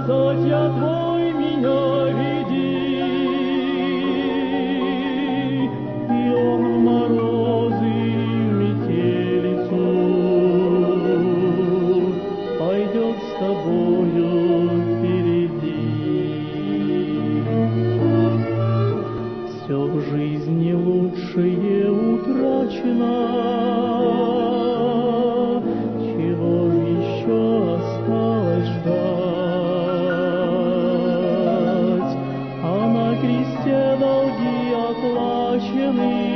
сказать я твой меня веди, и он в морозы и метелицу пойдет с тобою впереди. Все в жизни лучшее утрачено, чего ж еще осталось ждать, а на кресте долги оплачены,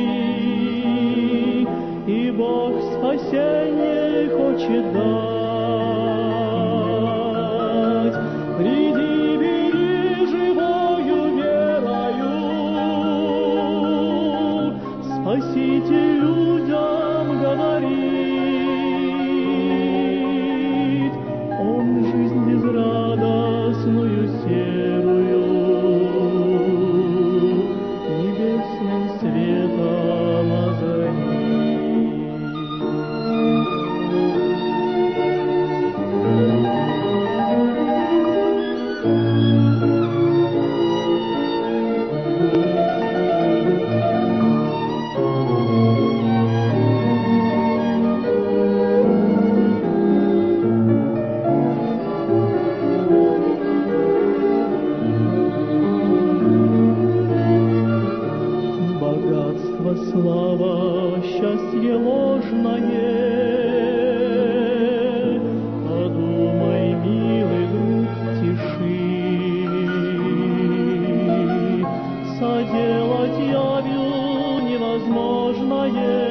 и Бог спасение хочет дать. Приди, бери живою верою, Спаситель людям говорит, Он жизнь безрадостную серую небесным светом озарит. Богатство, слава, счастье ложное, подумай, милый друг, в тиши, соделать явью невозможное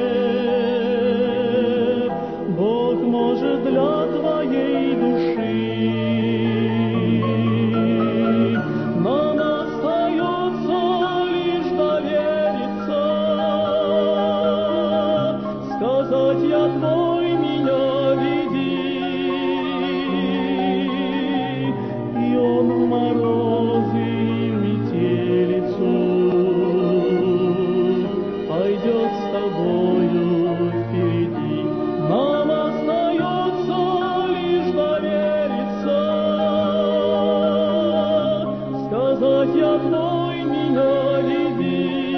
Бог может для твоей души. Нам остается лишь довериться, сказать я твой меня веди, и он в морозы и в метелицу пойдет с тобою впереди. Нам остается лишь довериться, сказать я твой меня веди,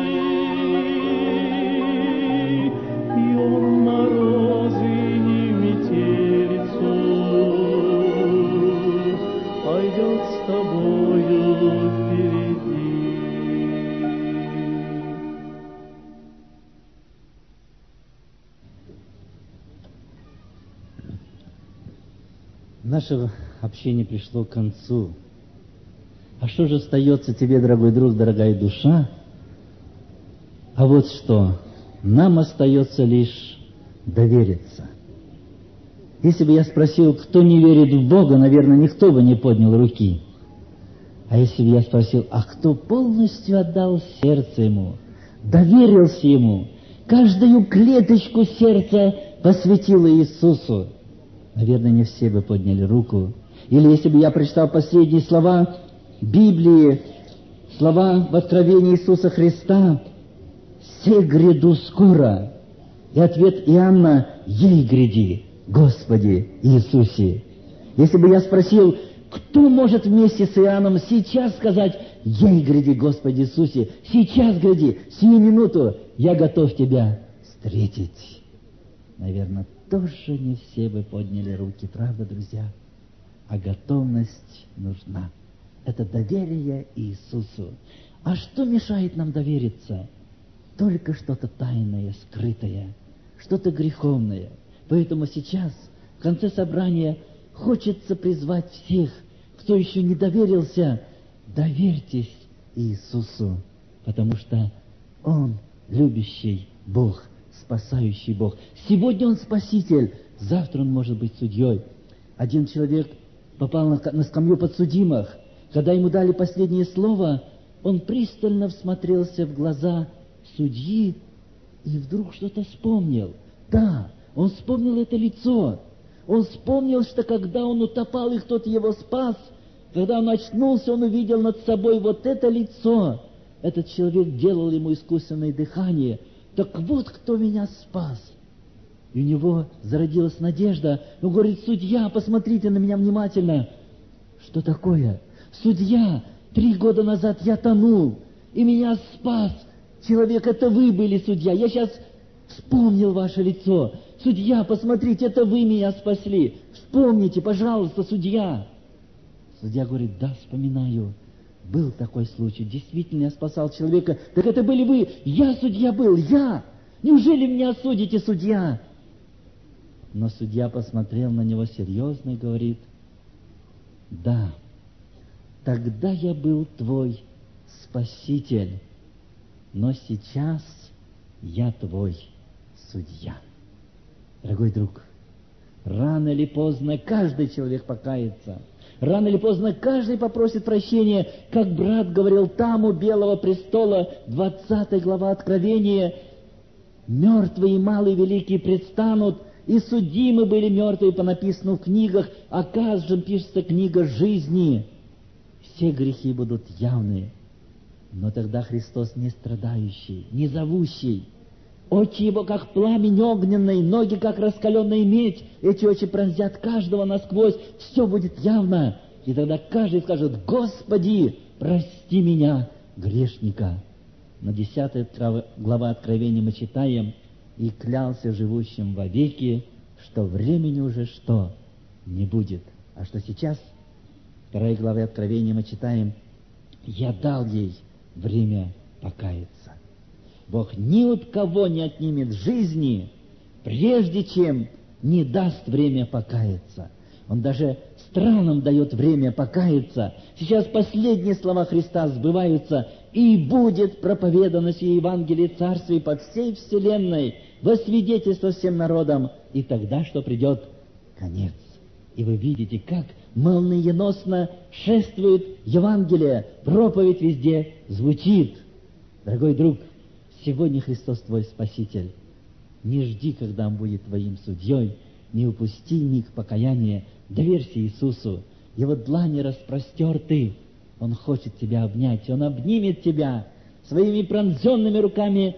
и он в морозы и в метелицу пойдет с тобою впереди. Наше общение пришло к концу. А что же остается тебе, дорогой друг, дорогая душа? А вот что, нам остается лишь довериться. Если бы я спросил, кто не верит в Бога, наверное, никто бы не поднял руки. А если бы я спросил, а кто полностью отдал сердце Ему, доверился Ему, каждую клеточку сердца посвятил Иисусу, наверное, не все бы подняли руку. Или если бы я прочитал последние слова Библии, слова в Откровении Иисуса Христа, «Се гряду скоро». И ответ Иоанна, «Ей гряди, Господи Иисусе». Если бы я спросил, кто может вместе с Иоанном сейчас сказать, «Ей гряди, Господи Иисусе», сейчас гряди, сию минуту я готов Тебя встретить. Наверное, тоже не все бы подняли руки, правда, друзья? А готовность нужна. Это доверие Иисусу. А что мешает нам довериться? Только что-то тайное, скрытое, что-то греховное. Поэтому сейчас, в конце собрания, хочется призвать всех, кто еще не доверился, доверьтесь Иисусу, потому что Он любящий Бог, спасающий Бог. Сегодня Он спаситель, завтра Он может быть судьей. Один человек попал на, на скамью подсудимых. Когда ему дали последнее слово, он пристально всмотрелся в глаза судьи и вдруг что-то вспомнил. Да, он вспомнил это лицо. Он вспомнил, что когда он утопал, и кто-то его спас, когда он очнулся, он увидел над собой вот это лицо. Этот человек делал ему искусственное дыхание. Так вот, кто меня спас. И у него зародилась надежда. Он говорит: судья, посмотрите на меня внимательно. Что такое? Судья, три года назад я тонул, и меня спас человек. Это вы были, судья. Я сейчас вспомнил ваше лицо. Судья, посмотрите, это вы меня спасли. Вспомните, пожалуйста, судья. Судья говорит: да, вспоминаю. Был такой случай. Действительно, я спасал человека. Так это были вы. Я судья был, я. Неужели меня осудите, судья? Но судья посмотрел на него серьезно и говорит: да, тогда я был твой спаситель, но сейчас я твой судья. Дорогой друг, рано или поздно каждый человек покается. Рано или поздно каждый попросит прощения, как брат говорил там у Белого престола, двадцатая глава Откровения: мертвые и малые великие предстанут, и судимы были мертвые по написанному в книгах, а каждым пишется книга жизни. Все грехи будут явны, но тогда Христос не страдающий, не зовущий. Очи его, как пламень огненный, ноги, как раскаленная медь. Эти очи пронзят каждого насквозь. Все будет явно. И тогда каждый скажет: Господи, прости меня, грешника. На десятая глава Откровения мы читаем: и клялся живущим вовеки, что времени уже что? Не будет. А что сейчас? Второй главе Откровения мы читаем: я дал ей время покаяться. Бог ни от кого не отнимет жизни, прежде чем не даст время покаяться. Он даже странам дает время покаяться. Сейчас последние слова Христа сбываются: и будет проповедано сие Евангелие Царствия по всей вселенной во свидетельство всем народам, и тогда что придет? Конец. И вы видите, как молниеносно шествует Евангелие, проповедь везде звучит. Дорогой друг, сегодня Христос твой Спаситель. Не жди, когда Он будет твоим судьей, не упусти миг покаяния, доверься Иисусу. Его длани распростерты, Он хочет тебя обнять, Он обнимет тебя, своими пронзенными руками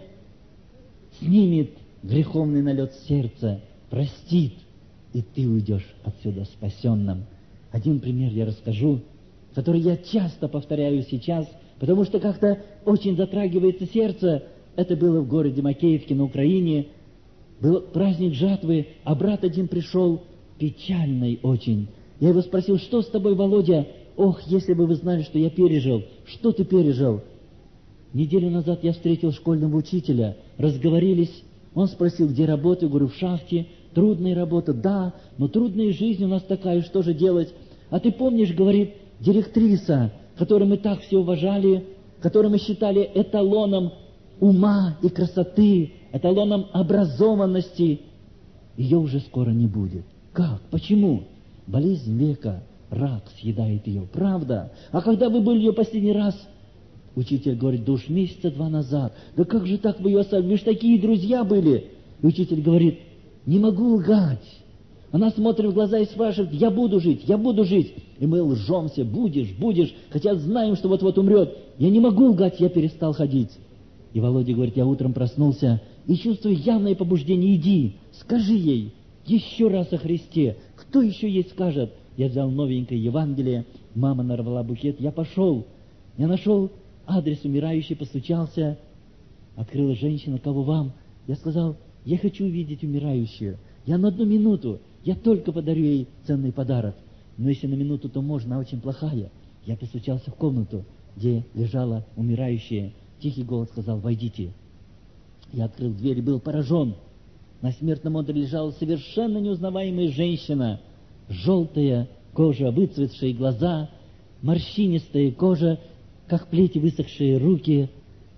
снимет греховный налет сердца, простит, и ты уйдешь отсюда спасенным. Один пример я расскажу, который я часто повторяю сейчас, потому что как-то очень затрагивается сердце. Это было в городе Макеевке на Украине. Был праздник жатвы, а брат один пришел печальный очень. Я его спросил: что с тобой, Володя? Ох, если бы вы знали, что я пережил. Что ты пережил? Неделю назад я встретил школьного учителя, разговорились. Он спросил, где работаю, говорю, в шахте. Трудная работа, да, но трудная жизнь у нас такая, что же делать? А ты помнишь, говорит, директриса, которую мы так все уважали, которую мы считали эталоном ума и красоты, эталоном образованности, ее уже скоро не будет. Как? Почему? Болезнь века, рак съедает ее, правда? А когда вы были ее последний раз? Учитель говорит, да уж месяца два назад. Да как же так вы ее оставили? Вы же такие друзья были. И учитель говорит, не могу лгать. Она смотрит в глаза и спрашивает, я буду жить, я буду жить. И мы лжемся, будешь, будешь, хотя знаем, что вот-вот умрет. Я не могу лгать, я перестал ходить. И Володя говорит, я утром проснулся и чувствую явное побуждение, иди, скажи ей еще раз о Христе. Кто еще ей скажет? Я взял новенькое Евангелие, мама нарвала букет, я пошел. Я нашел адрес умирающей, постучался, открыла женщина, кого вам? Я сказал, я хочу увидеть умирающую. Я на одну минуту, я только подарю ей ценный подарок. Но если на минуту, то можно, она очень плохая. Я постучался в комнату, где лежала умирающая. Тихий голос сказал, войдите. Я открыл дверь и был поражен. На смертном одре лежала совершенно неузнаваемая женщина. Желтая кожа, выцветшие глаза, морщинистая кожа, как плети высохшие руки.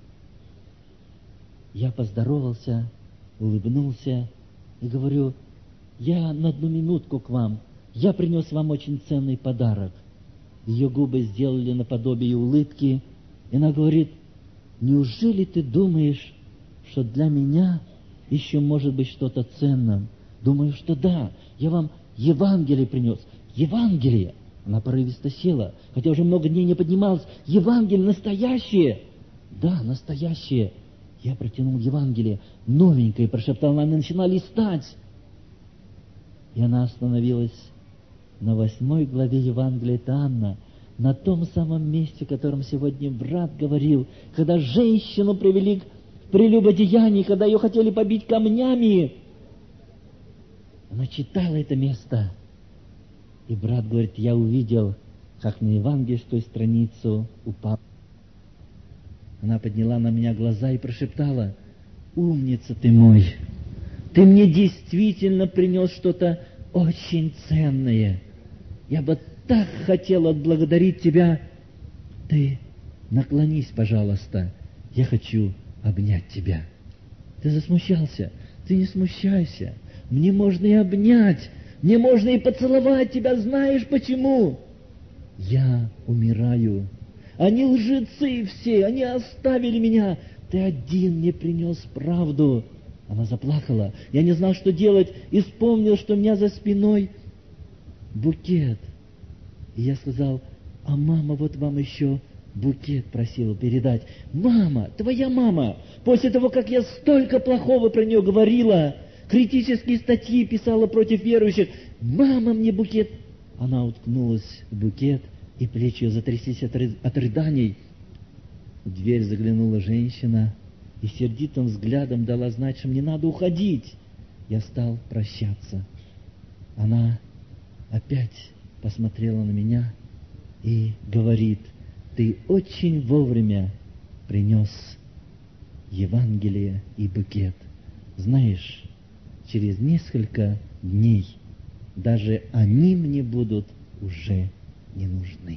Я поздоровался, улыбнулся и говорю, я на одну минутку к вам. Я принес вам очень ценный подарок. Ее губы сделали наподобие улыбки. И она говорит, неужели ты думаешь, что для меня еще может быть что-то ценным? Думаю, что да. Я вам Евангелие принес. Евангелие! Она порывисто села, хотя уже много дней не поднималась. Евангелие настоящее! Да, настоящее. Я протянул Евангелие, новенькое, прошептал, она начала листать. И она остановилась на восьмой главе Евангелия от Иоанна, на том самом месте, о котором сегодня брат говорил, когда женщину привели к прелюбодеянию, когда ее хотели побить камнями. Она читала это место. И брат говорит, я увидел, как на евангельскую страницу упал. Она подняла на меня глаза и прошептала: «Умница ты мой! Ты мне действительно принес что-то очень ценное. Я бы так хотел отблагодарить тебя. Ты наклонись, пожалуйста. Я хочу обнять тебя». Ты засмущался? Ты не смущайся. Мне можно и обнять, мне можно и поцеловать тебя. Знаешь почему? Я умираю. Они лжецы все, они оставили меня. Ты один мне принес правду. Она заплакала. Я не знал, что делать, и вспомнил, что у меня за спиной букет. И я сказал: а мама вот вам еще букет просила передать. Мама, твоя мама, после того, как я столько плохого про нее говорила, критические статьи писала против верующих, мама мне букет. Она уткнулась в букет, и плечи ее затряслись от, ры... от рыданий. В дверь заглянула женщина и сердитым взглядом дала знать, что мне надо уходить. Я стал прощаться. Она опять посмотрела на меня и говорит: ты очень вовремя принес Евангелие и букет. Знаешь, через несколько дней даже они мне будут уже не нужны.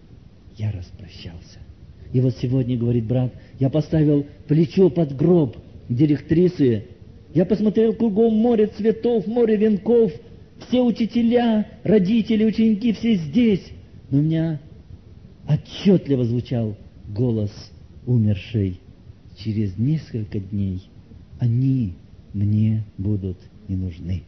Я распрощался. И вот сегодня, говорит брат, я поставил плечо под гроб директрисы. Я посмотрел кругом море цветов, море венков. Все учителя, родители, ученики, все здесь. Но у меня отчетливо звучал голос умершей: через несколько дней они мне будут не нужны.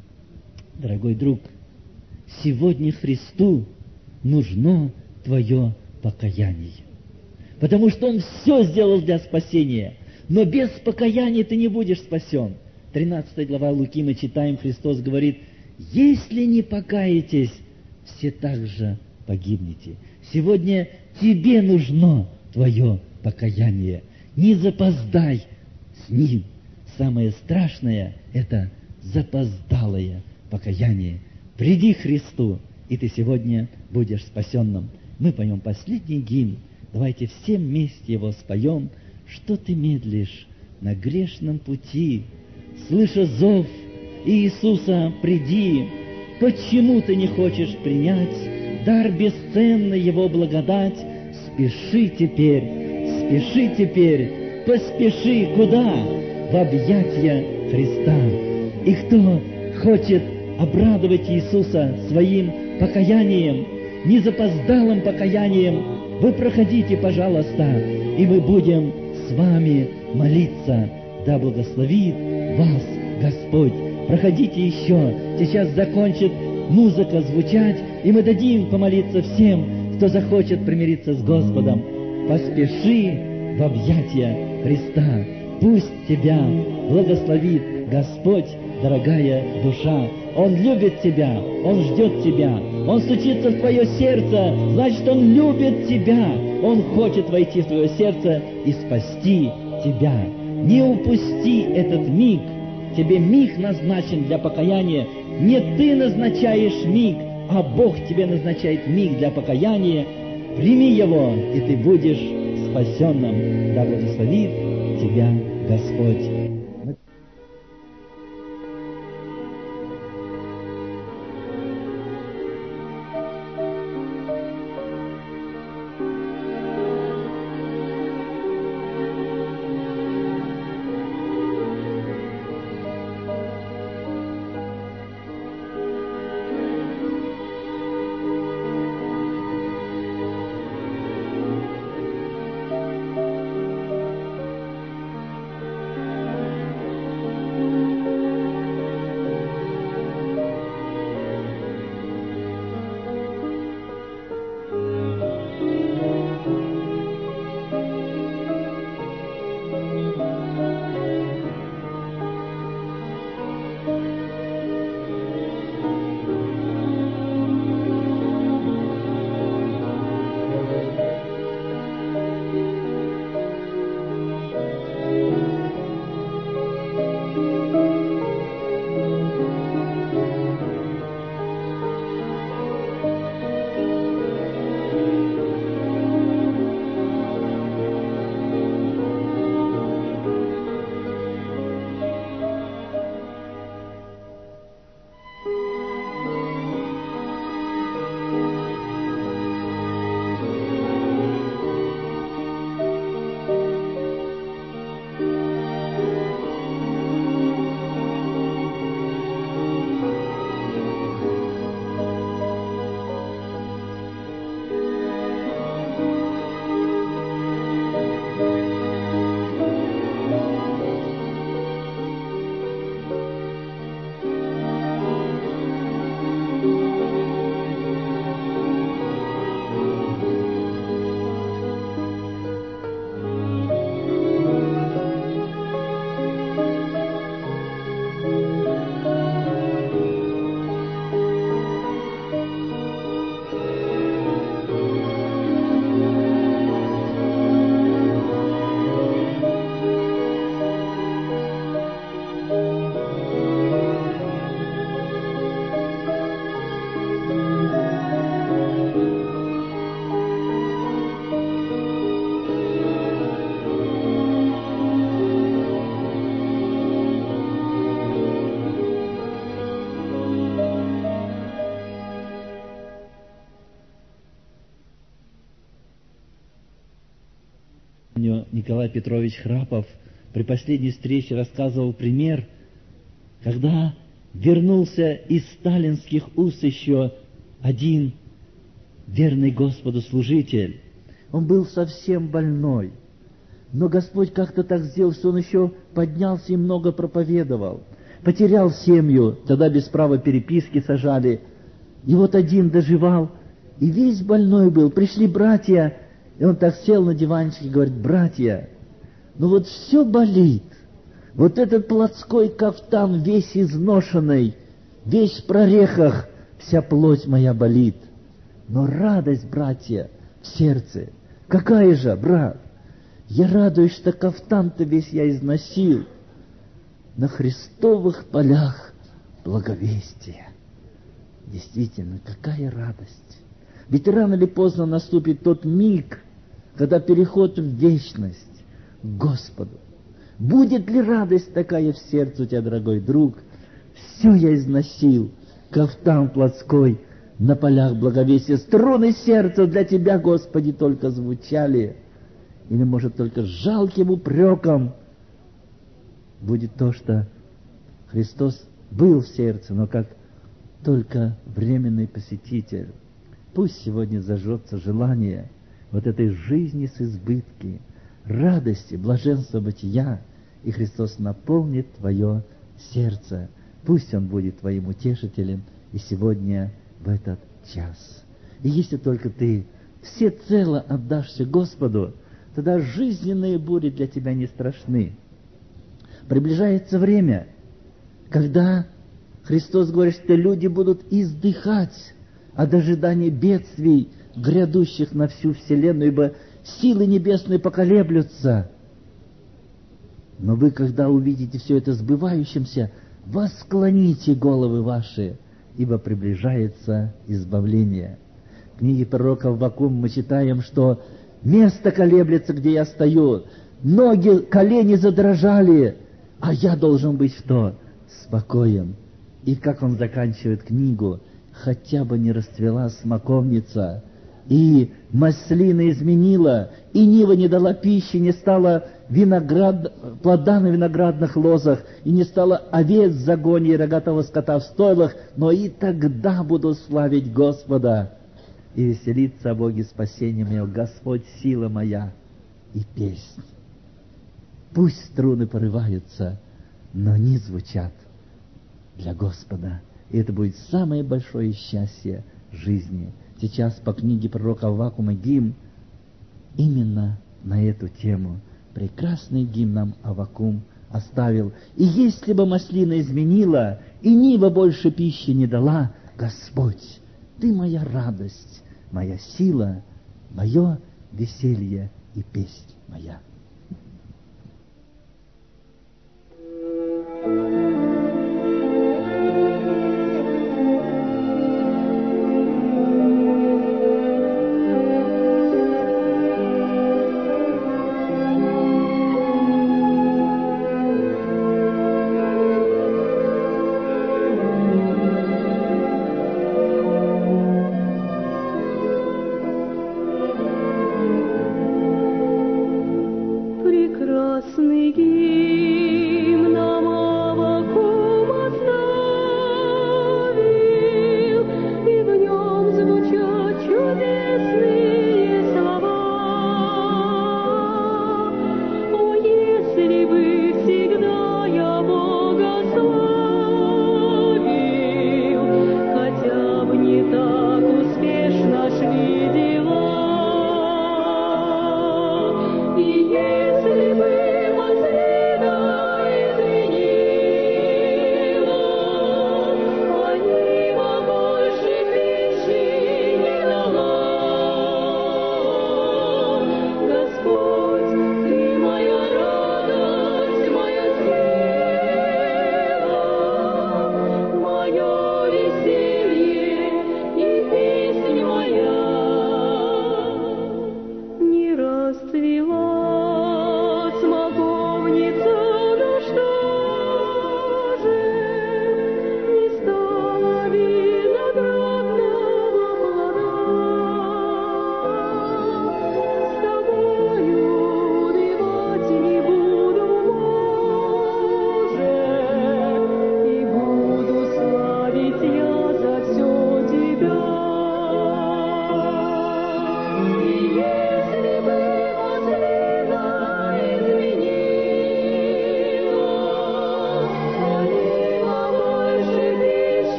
Дорогой друг, сегодня Христу нужно твое покаяние, потому что Он все сделал для спасения, но без покаяния ты не будешь спасен. тринадцатая глава Луки мы читаем, Христос говорит: если не покаетесь, все также погибнете. Сегодня тебе нужно твое покаяние. Не запоздай с ним. Самое страшное – это запоздалое покаяние. Приди к Христу, и ты сегодня будешь спасенным. Мы поем последний гимн. Давайте все вместе его споем. Что ты медлишь на грешном пути? Слыша зов Иисуса, приди. Почему ты не хочешь принять дар бесценный Его благодать? Спеши теперь, спеши теперь, поспеши куда? В объятия Христа. И кто хочет обрадовать Иисуса своим покаянием, незапоздалым покаянием, вы проходите, пожалуйста, и мы будем с вами молиться. Да благословит вас Господь. Проходите еще. Сейчас закончит музыка звучать, и мы дадим помолиться всем, кто захочет примириться с Господом. Поспеши в объятия Христа. Пусть тебя благословит Господь, дорогая душа. Он любит тебя, Он ждет тебя, Он стучится в твое сердце, значит, Он любит тебя. Он хочет войти в твое сердце и спасти тебя. Не упусти этот миг. Тебе миг назначен для покаяния. Не ты назначаешь миг, а Бог тебе назначает миг для покаяния. Прими его, и ты будешь спасенным. Да благословит тебя Господь. Николай Петрович Храпов при последней встрече рассказывал пример, когда вернулся из сталинских уст еще один верный Господу служитель. Он был совсем больной, но Господь как-то так сделал, что он еще поднялся и много проповедовал. Потерял семью, тогда без права переписки сажали. И вот один доживал, и весь больной был. Пришли братья, и он так сел на диванчик и говорит: братья, ну вот все болит. Вот этот плотской кафтан весь изношенный, весь в прорехах, вся плоть моя болит. Но радость, братья, в сердце. Какая же, брат? Я радуюсь, что кафтан-то весь я износил на Христовых полях благовестия. Действительно, какая радость! Ведь рано или поздно наступит тот миг, когда переход в вечность к Господу. Будет ли радость такая в сердце у тебя, дорогой друг? Все я износил, кафтан плотской на полях благовестия. Струны сердца для Тебя, Господи, только звучали. Или, может, только жалким упреком будет то, что Христос был в сердце, но как только временный посетитель. Пусть сегодня зажжется желание вот этой жизни с избытки, радости, блаженства бытия, и Христос наполнит твое сердце. Пусть Он будет твоим утешителем и сегодня в этот час. И если только ты всецело отдашься Господу, тогда жизненные бури для тебя не страшны. Приближается время, когда Христос говорит, что люди будут издыхать от ожидания бедствий, грядущих на всю вселенную, ибо силы небесные поколеблются. Но вы, когда увидите все это сбывающимся, восклоните головы ваши, ибо приближается избавление. В книге пророка Аввакум мы читаем, что место колеблется, где я стою, ноги, колени задрожали, а я должен быть что? Спокоен. И как он заканчивает книгу: хотя бы не расцвела смоковница, и маслина изменила, и нива не дала пищи, не стало виноград, плода на виноградных лозах, и не стало овец в загоне и рогатого скота в стойлах, но и тогда буду славить Господа и веселиться о Боге спасения моего. Господь — сила моя и песнь. Пусть струны порываются, но не звучат для Господа. И это будет самое большое счастье жизни. Сейчас по книге пророка Аввакума гимн именно на эту тему. Прекрасный гимн нам Аввакум оставил. И если бы маслина изменила, и нива больше пищи не дала, Господь, Ты моя радость, моя сила, мое веселье и песнь моя.